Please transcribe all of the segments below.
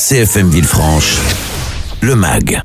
CFM Villefranche, le MAG.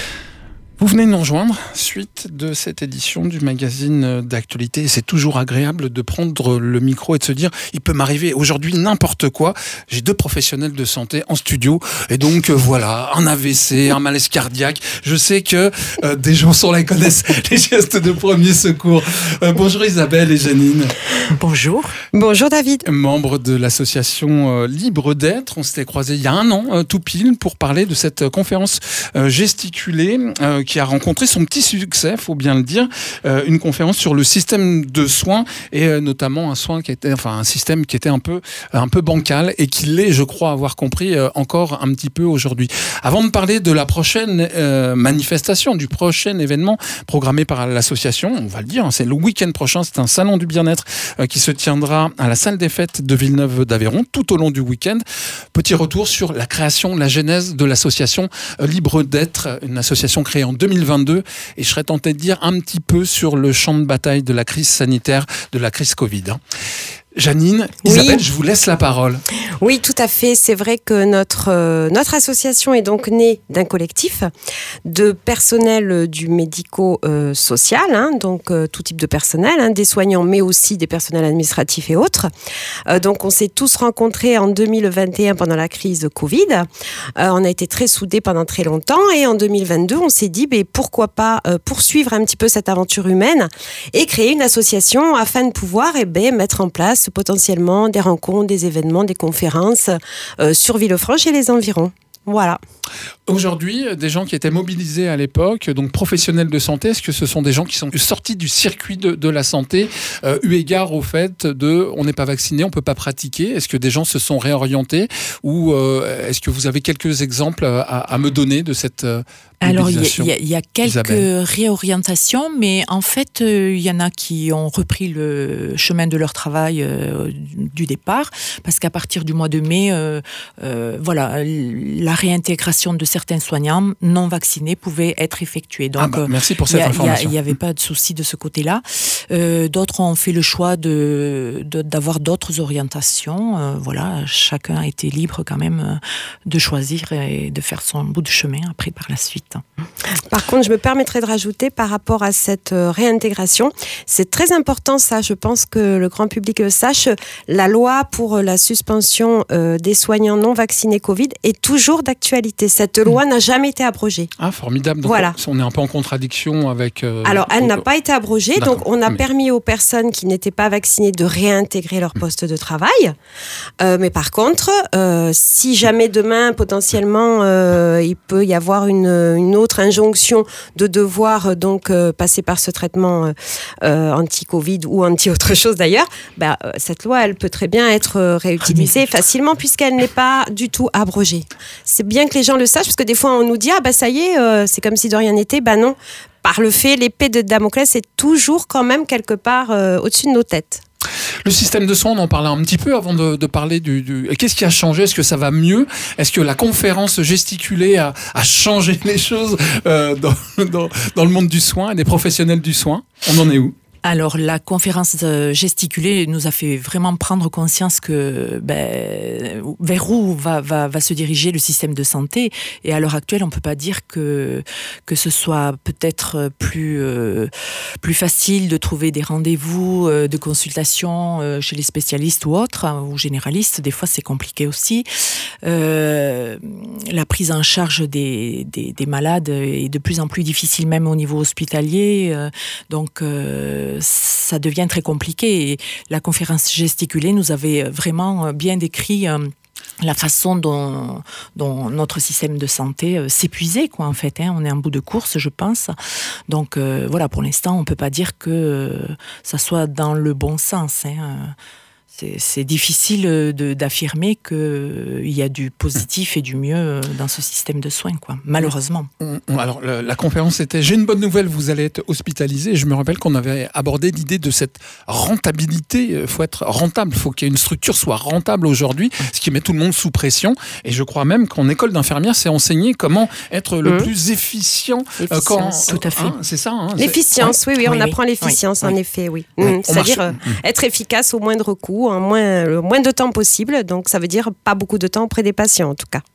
Vous venez de nous rejoindre, suite de cette édition du magazine d'actualité. C'est toujours agréable de prendre le micro et de se dire, il peut m'arriver aujourd'hui n'importe quoi. J'ai 2 professionnels de santé en studio. Et donc voilà, un AVC, un malaise cardiaque. Je sais que des chansons la connaissent, les gestes de premier secours. Bonjour Isabelle et Janine. Bonjour. Bonjour David. Membre de l'association Libre d'être. On s'était croisés il y a un an, tout pile, pour parler de cette conférence gesticulée qui a rencontré son petit succès, faut bien le dire, une conférence sur le système de soins et notamment un système qui était un peu bancal et qui l'est, je crois avoir compris, encore un petit peu aujourd'hui. Avant de parler de la prochaine manifestation, du prochain événement programmé par l'association, on va le dire, c'est le week-end prochain, c'est un salon du bien-être qui se tiendra à la salle des fêtes de Villeneuve d'Aveyron tout au long du week-end. Petit retour sur la création, la genèse de l'association Libre d'être, une association créée en 2022, et je serais tenté de dire un petit peu sur le champ de bataille de la crise sanitaire, de la crise Covid. Janine, Isabelle, oui. Je vous laisse la parole. Oui, tout à fait. C'est vrai que notre association est donc née d'un collectif de personnel du médico-social, donc tout type de personnel, des soignants, mais aussi des personnels administratifs et autres. Donc on s'est tous rencontrés en 2021 pendant la crise Covid. On a été très soudés pendant très longtemps et en 2022, on s'est dit pourquoi pas poursuivre un petit peu cette aventure humaine et créer une association afin de pouvoir mettre en place potentiellement des rencontres, des événements, des conférences sur Villefranche et les environs. Voilà. Aujourd'hui, des gens qui étaient mobilisés à l'époque, donc professionnels de santé, est-ce que ce sont des gens qui sont sortis du circuit de la santé, eu égard au fait on n'est pas vacciné, on ne peut pas pratiquer? Est-ce que des gens se sont réorientés ou est-ce que vous avez quelques exemples à me donner de cette mobilisation? Alors, il y a quelques Isabelle. Réorientations, mais en fait, il y en a qui ont repris le chemin de leur travail du départ, parce qu'à partir du mois de mai, la réintégration de certains soignants non vaccinés pouvait être effectuée. Donc, merci pour cette information. Il n'y avait pas de souci de ce côté-là. D'autres ont fait le choix d'avoir d'autres orientations. Chacun a été libre quand même de choisir et de faire son bout de chemin après par la suite. Par contre, je me permettrai de rajouter par rapport à cette réintégration, c'est très important ça, je pense que le grand public le sache, la loi pour la suspension des soignants non vaccinés Covid est toujours d'actualité. Cette loi n'a jamais été abrogée. Ah, formidable. Donc voilà. On est un peu en contradiction avec... Alors, elle n'a pas été abrogée, donc on a permis aux personnes qui n'étaient pas vaccinées de réintégrer leur poste de travail. Mais par contre, si jamais demain, potentiellement, il peut y avoir une autre injonction de devoir passer par ce traitement anti-Covid ou anti-autre chose d'ailleurs, cette loi, elle peut très bien être réutilisée facilement puisqu'elle n'est pas du tout abrogée. C'est bien que les gens le sachent, parce que des fois on nous dit ça y est, c'est comme si de rien n'était. Non, par le fait, l'épée de Damoclès est toujours quand même quelque part au-dessus de nos têtes. Le système de soins, on en parlait un petit peu avant de parler du... Qu'est-ce qui a changé? Est-ce que ça va mieux? Est-ce que la conférence gesticulée a changé les choses dans le monde du soin et des professionnels du soin? On en est où? Alors, la conférence gesticulée nous a fait vraiment prendre conscience que vers où va se diriger le système de santé. Et à l'heure actuelle, on ne peut pas dire que ce soit peut-être plus facile de trouver des rendez-vous de consultation chez les spécialistes ou autres, ou généralistes. Des fois, c'est compliqué aussi. La prise en charge des malades est de plus en plus difficile, même au niveau hospitalier. Donc, ça devient très compliqué. Et la conférence gesticulée nous avait vraiment bien décrit la façon dont notre système de santé s'épuisait, en fait. On est en bout de course, je pense. Donc, pour l'instant, on ne peut pas dire que ça soit dans le bon sens. C'est difficile d'affirmer qu'il y a du positif et du mieux dans ce système de soins, malheureusement. Alors, la conférence était « J'ai une bonne nouvelle, vous allez être hospitalisé ». Je me rappelle qu'on avait abordé l'idée de cette rentabilité. Il faut être rentable, il faut qu'une structure soit rentable aujourd'hui, ce qui met tout le monde sous pression. Et je crois même qu'en école d'infirmière, c'est enseigné comment être le plus efficient. Tout à fait. C'est ça. L'efficience, oui, on apprend l'efficience, en effet, oui. C'est-à-dire être efficace au moindre coût. tout en le moins de temps possible. Donc ça veut dire pas beaucoup de temps auprès des patients en tout cas.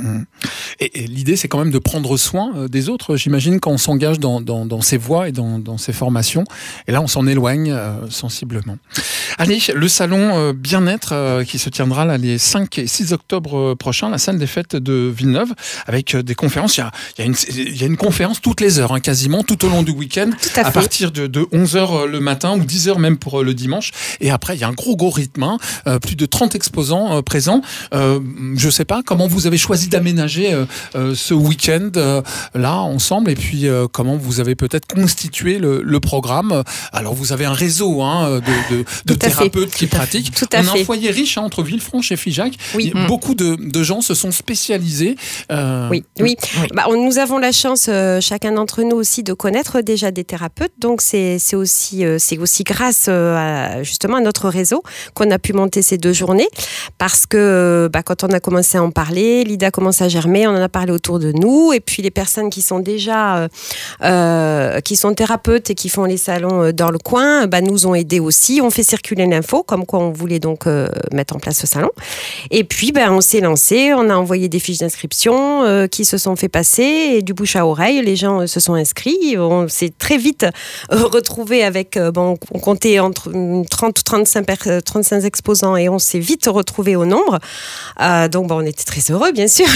Et l'idée, c'est quand même de prendre soin des autres, j'imagine, quand on s'engage dans ces voies et dans ces formations. Et là, on s'en éloigne sensiblement. Allez, le salon bien-être qui se tiendra là, les 5 et 6 octobre prochains, la salle des fêtes de Villeneuve, avec des conférences. Il y a une conférence toutes les heures, quasiment, tout au long du week-end, à partir de 11h le matin ou 10h même pour le dimanche. Et après, il y a un gros rythme, plus de 30 exposants présents. Je ne sais pas comment vous avez choisi d'aménager ce week-end là ensemble, et puis comment vous avez peut-être constitué le programme. Alors vous avez un réseau de thérapeutes qui pratiquent. On a un foyer riche entre Villefranche et Figeac. Oui. Beaucoup de gens se sont spécialisés. Oui. Nous avons la chance, chacun d'entre nous aussi, de connaître déjà des thérapeutes. Donc c'est aussi grâce justement à notre réseau qu'on a pu monter ces 2 journées. Parce que quand on a commencé à en parler, l'idée a commencé à germer, on en a parlé autour de nous. Et puis les personnes qui sont déjà qui sont thérapeutes et qui font les salons dans le coin, nous ont aidés aussi. On fait circuler l'info, comme quoi on voulait donc mettre en place ce salon. Et puis on s'est lancé, on a envoyé des fiches d'inscription qui se sont fait passer, et du bouche à oreille, les gens se sont inscrits. On s'est très vite retrouvé avec, on comptait entre 30 ou 35 exposants, et on s'est vite retrouvé au nombre. Donc on était très heureux, bien sûr.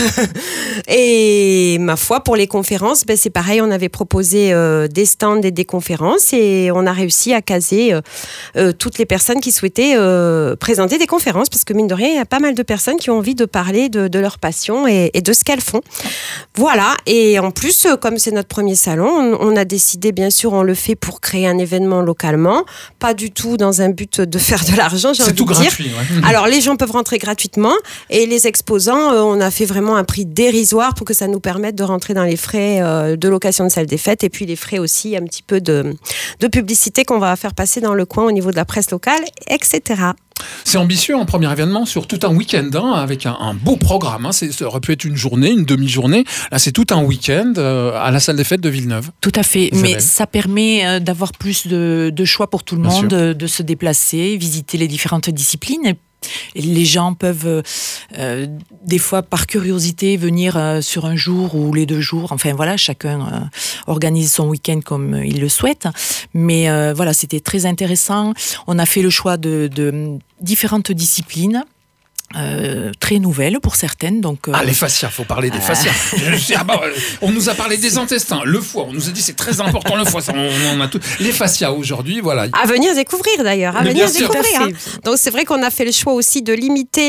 Et ma foi, pour les conférences, c'est pareil, on avait proposé des stands et des conférences, et on a réussi à caser toutes les personnes qui souhaitaient présenter des conférences, parce que mine de rien, il y a pas mal de personnes qui ont envie de parler de leur passion et de ce qu'elles font. Voilà, et en plus, comme c'est notre premier salon, on a décidé, bien sûr, on le fait pour créer un événement localement, pas du tout dans un but de faire de l'argent, j'ai envie de dire. C'est tout gratuit. Ouais. Alors, les gens peuvent rentrer gratuitement, et les exposants, on a fait vraiment un prix dérisoire pour que ça nous permette de rentrer dans les frais de location de salle des fêtes, et puis les frais aussi, un petit peu de publicité qu'on va faire passer dans le coin au niveau de la presse locale, etc. C'est ambitieux, un premier événement sur tout un week-end, avec un beau programme. Ça aurait pu être une journée, une demi-journée. Là, c'est tout un week-end à la salle des fêtes de Villeneuve. Tout à fait, mais ça permet d'avoir plus de choix pour tout le monde, de se déplacer, visiter les différentes disciplines. Et les gens peuvent, des fois, par curiosité, venir sur un jour ou les 2 jours. Enfin, voilà, chacun organise son week-end comme il le souhaite. Mais voilà, c'était très intéressant. On a fait le choix de différentes disciplines. Très nouvelles pour certaines. Donc, les fascias, faut parler des fascias. On nous a parlé des intestins, le foie, on nous a dit c'est très important le foie, on a tout. Les fascias aujourd'hui, voilà. À venir découvrir d'ailleurs, Donc c'est vrai qu'on a fait le choix aussi de limiter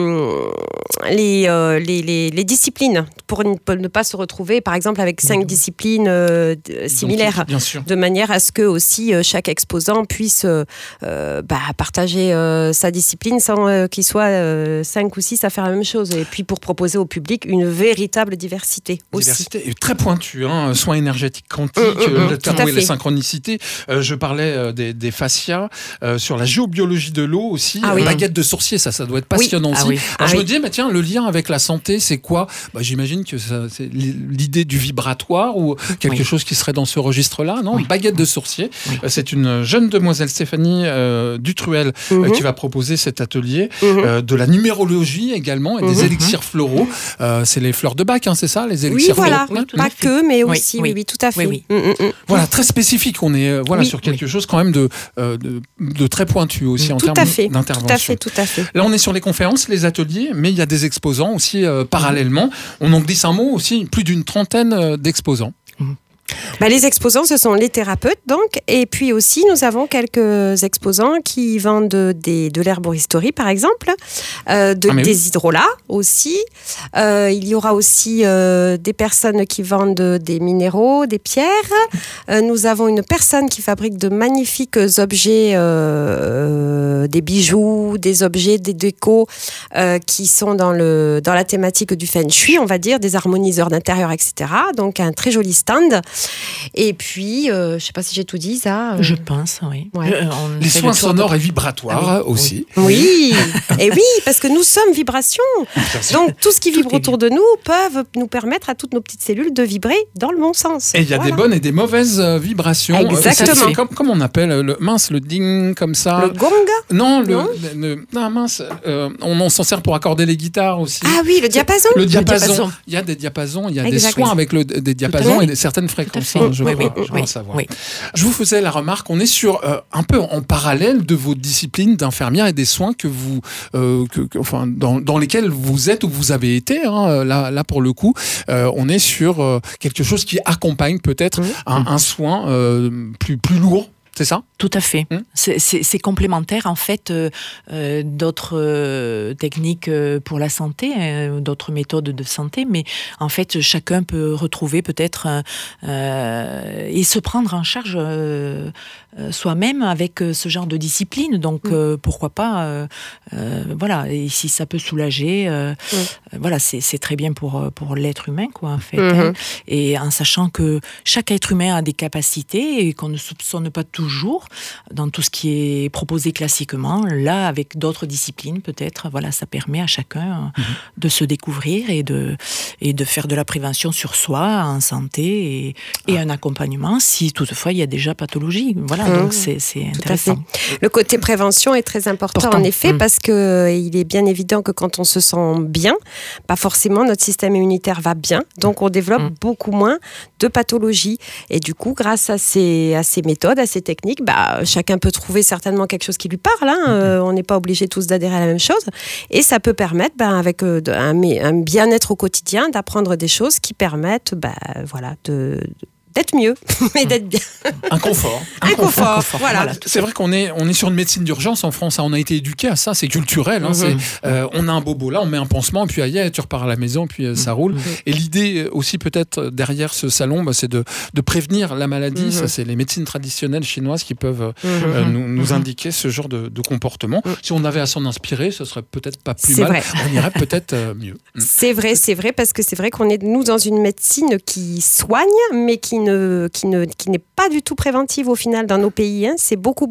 les disciplines pour ne pas se retrouver par exemple avec 5 disciplines similaires, de manière à ce que aussi chaque exposant puisse partager sa discipline sans qu'il soit 5 ou 6 à faire la même chose, et puis pour proposer au public une véritable diversité aussi. Diversité est très pointue, soins énergétiques quantiques, le tarot et la synchronicité. Je parlais des fascias, sur la géobiologie de l'eau aussi, baguette de sorcier, ça doit être passionnant aussi. Alors je me disais, tiens, le lien avec la santé, c'est quoi ? J'imagine que c'est l'idée du vibratoire ou quelque chose qui serait dans ce registre-là, non ? Baguette de sorcier, c'est une jeune demoiselle, Stéphanie Dutruel, qui va proposer cet atelier, de la numérologie également, et des élixirs floraux. C'est les fleurs de Bach, c'est ça, les élixirs floraux. Pas que, mais aussi, oui, tout à fait. Voilà, très spécifique. On est sur quelque chose quand même de très pointu aussi en termes d'intervention. Tout à fait. Là, on est sur les conférences, les ateliers, mais il y a des exposants aussi parallèlement. On en glisse un mot aussi, plus d'une 30aine d'exposants. Les exposants, ce sont les thérapeutes, donc. Et puis aussi, nous avons quelques exposants qui vendent de l'herboristerie, par exemple, des hydrolats aussi. Il y aura aussi des personnes qui vendent des minéraux, des pierres. Nous avons une personne qui fabrique de magnifiques objets, des bijoux, des objets, des décos qui sont dans la thématique du feng shui, on va dire, des harmoniseurs d'intérieur, etc. Donc, un très joli stand. Et puis, je ne sais pas si j'ai tout dit, ça. Je pense, oui. Ouais. Les soins sonores et vibratoires aussi. Oui, et oui, parce que nous sommes vibrations. Donc tout ce qui vibre autour de nous peuvent nous permettre à toutes nos petites cellules de vibrer dans le bon sens. Et il y a des bonnes et des mauvaises vibrations. Exactement. C'est comme on appelle le ding comme ça. Le gong. Non, on s'en sert pour accorder les guitares aussi. Ah oui, le diapason. Le diapason. Il y a des diapasons, il y a des soins avec des diapasons et certaines fréquences. Je crois savoir. Oui. Je vous faisais la remarque, on est sur un peu en parallèle de vos disciplines d'infirmière et des soins que vous, dans lesquels vous êtes ou vous avez été. Là pour le coup, on est sur quelque chose qui accompagne peut-être un soin plus lourd. C'est ça ? Tout à fait. C'est complémentaire, en fait, d'autres techniques pour la santé, d'autres méthodes de santé, mais en fait, chacun peut retrouver peut-être et se prendre en charge soi-même avec ce genre de discipline. Donc, pourquoi pas, voilà, et si ça peut soulager, voilà, c'est très bien pour l'être humain, quoi, en fait. Et en sachant que chaque être humain a des capacités et qu'on ne soupçonne pas toujours dans tout ce qui est proposé classiquement. Là, avec d'autres disciplines, peut-être, voilà, ça permet à chacun de se découvrir et de faire de la prévention sur soi, en santé, et un accompagnement si toutefois il y a déjà pathologie. Voilà, donc c'est intéressant. Le côté prévention est très important. En effet, parce que il est bien évident que quand on se sent bien, pas forcément notre système immunitaire va bien, donc on développe beaucoup moins de pathologies. Et du coup, grâce à ces méthodes, à ces techniques, chacun peut trouver certainement quelque chose qui lui parle. On n'est pas obligé tous d'adhérer à la même chose. Et ça peut permettre, avec un bien-être au quotidien, d'apprendre des choses qui permettent d'être mieux, mais d'être bien. Un confort. Voilà. C'est vrai qu'on est sur une médecine d'urgence en France. On a été éduqué à ça, c'est culturel. On a un bobo là, on met un pansement, puis tu repars à la maison, puis ça roule. Et l'idée aussi peut-être derrière ce salon, c'est de prévenir la maladie. Ça, c'est les médecines traditionnelles chinoises qui peuvent nous indiquer ce genre de comportement. Si on avait à s'en inspirer, ce serait peut-être pas plus mal. Vrai. On irait peut-être mieux. C'est vrai, parce que c'est vrai qu'on est, nous, dans une médecine qui soigne, mais qui n'est pas du tout préventive au final dans nos pays. C'est beaucoup.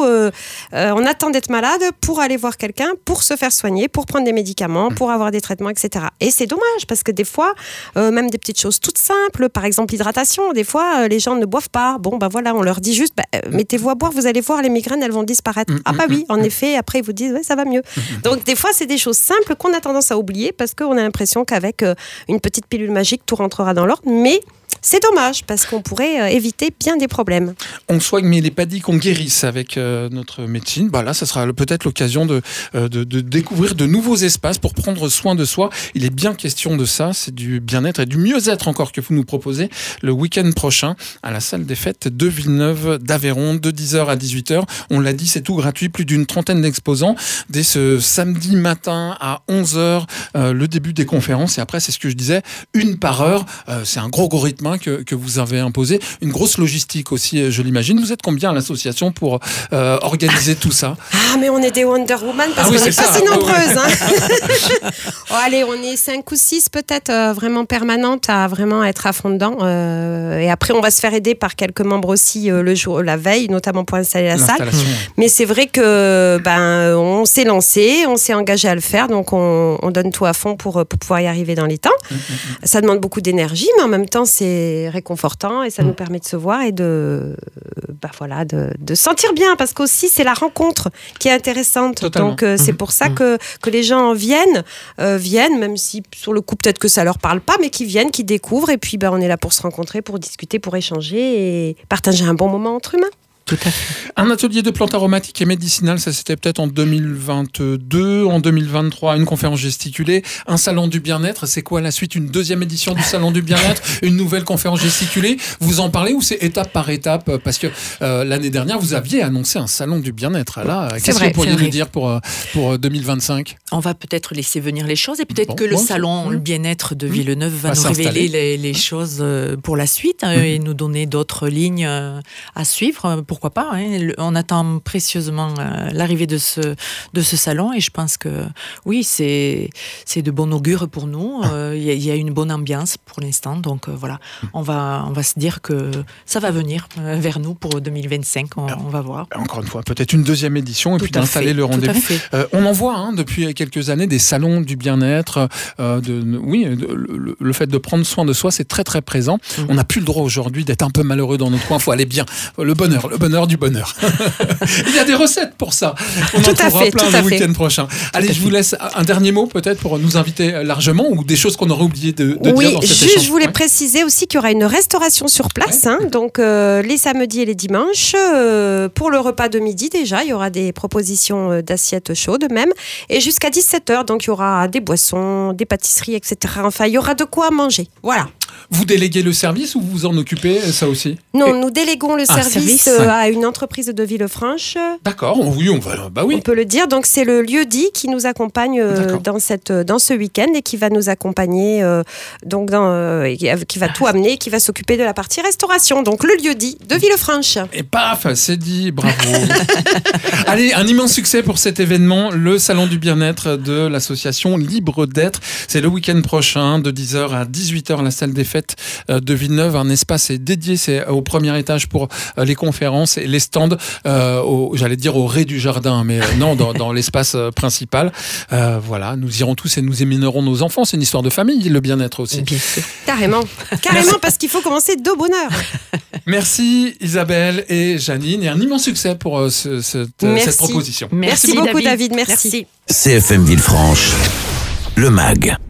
On attend d'être malade pour aller voir quelqu'un, pour se faire soigner, pour prendre des médicaments, pour avoir des traitements, etc. Et c'est dommage parce que des fois, même des petites choses toutes simples, par exemple l'hydratation, des fois les gens ne boivent pas. On leur dit juste, mettez-vous à boire, vous allez voir, les migraines, elles vont disparaître. Oui, en effet, après ils vous disent, ça va mieux. Donc des fois, c'est des choses simples qu'on a tendance à oublier parce qu'on a l'impression qu'avec une petite pilule magique, tout rentrera dans l'ordre, mais c'est dommage parce qu'on pourrait éviter bien des problèmes. On soigne, mais il n'est pas dit qu'on guérisse avec notre médecine. Là, ça sera peut-être l'occasion de découvrir de nouveaux espaces pour prendre soin de soi. Il est bien question de ça. C'est du bien-être et du mieux-être encore que vous nous proposez le week-end prochain à la salle des fêtes de Villeneuve d'Aveyron de 10h à 18h. On l'a dit, c'est tout gratuit. Plus d'une trentaine d'exposants. Dès ce samedi matin à 11h, le début des conférences. Et après, c'est ce que je disais, une par heure. C'est un gros rythme que vous avez imposé. Une grosse logistique aussi, je l'imagine. Vous êtes combien à l'association pour organiser tout ça ? Mais on est des Wonder Woman parce qu'on n'est pas si nombreuses. Allez, on est 5 ou 6 peut-être vraiment permanentes à vraiment être à fond dedans. Et après, on va se faire aider par quelques membres aussi la veille, notamment pour installer la salle. Mais c'est vrai que on s'est lancé, on s'est engagé à le faire, donc on donne tout à fond pour pouvoir y arriver dans les temps. Ça demande beaucoup d'énergie, mais en même temps, c'est réconfortant et ça nous permet de se voir et de sentir bien parce qu'aussi c'est la rencontre qui est intéressante. Totalement. Donc c'est pour ça que les gens viennent même si sur le coup peut-être que ça leur parle pas, mais qui viennent, qui découvrent et puis on est là pour se rencontrer, pour discuter, pour échanger et partager un bon moment entre humains. Tout à fait. Un atelier de plantes aromatiques et médicinales, ça c'était peut-être en 2022, en 2023, une conférence gesticulée, un salon du bien-être. C'est quoi la suite ? Une deuxième édition du salon du bien-être, une nouvelle conférence gesticulée. Vous en parlez ou c'est étape par étape ? Parce que l'année dernière, vous aviez annoncé un salon du bien-être. Là, qu'est-ce que vous pourriez nous dire pour 2025 ? On va peut-être laisser venir les choses et peut-être que le salon le bien-être de Villeneuve va nous révéler les choses pour la suite et nous donner d'autres lignes à suivre pour pourquoi pas, hein. On attend précieusement l'arrivée de ce salon et je pense que oui, c'est de bon augure pour nous. Il y a une bonne ambiance pour l'instant, donc voilà, on va se dire que ça va venir vers nous pour 2025, on va voir. Encore une fois, peut-être une deuxième édition et puis d'installer le rendez-vous. On en voit depuis quelques années des salons du bien-être, le fait de prendre soin de soi, c'est très très présent. On n'a plus le droit aujourd'hui d'être un peu malheureux dans notre coin, il faut aller bien. Le bonheur du bonheur. Il y a des recettes pour ça. On en trouvera plein le week-end prochain. Allez, je vous laisse un dernier mot peut-être pour nous inviter largement ou des choses qu'on aurait oublié de dire dans cet échange. Oui, je voulais préciser aussi qu'il y aura une restauration sur place, donc les samedis et les dimanches. Pour le repas de midi déjà, il y aura des propositions d'assiettes chaudes même, et jusqu'à 17h, donc il y aura des boissons, des pâtisseries, etc. Enfin, il y aura de quoi manger. Voilà. Vous déléguez le service ou vous vous en occupez, ça aussi? Non, nous déléguons le service à une entreprise de Villefranche. D'accord, oui, on peut le dire. Donc c'est le lieu-dit qui nous accompagne dans ce week-end et qui va nous accompagner, qui va tout amener, qui va s'occuper de la partie restauration. Donc le lieu-dit de Villefranche. Et paf, c'est dit, bravo. Allez, un immense succès pour cet événement, le Salon du Bien-être de l'association Libre d'être. C'est le week-end prochain, de 10h à 18h, la salle des fêtes de Villeneuve. Un espace est dédié, c'est au premier étage pour les conférences et les stands, j'allais dire au rez du jardin, mais non, dans l'espace principal. Voilà, nous irons tous et nous éminerons nos enfants. C'est une histoire de famille, le bien-être aussi. Bien sûr. Carrément, parce qu'il faut commencer de bonne heure. Merci Isabelle et Janine, et un immense succès pour cette proposition. Merci beaucoup David, merci. CFM Villefranche, le MAG.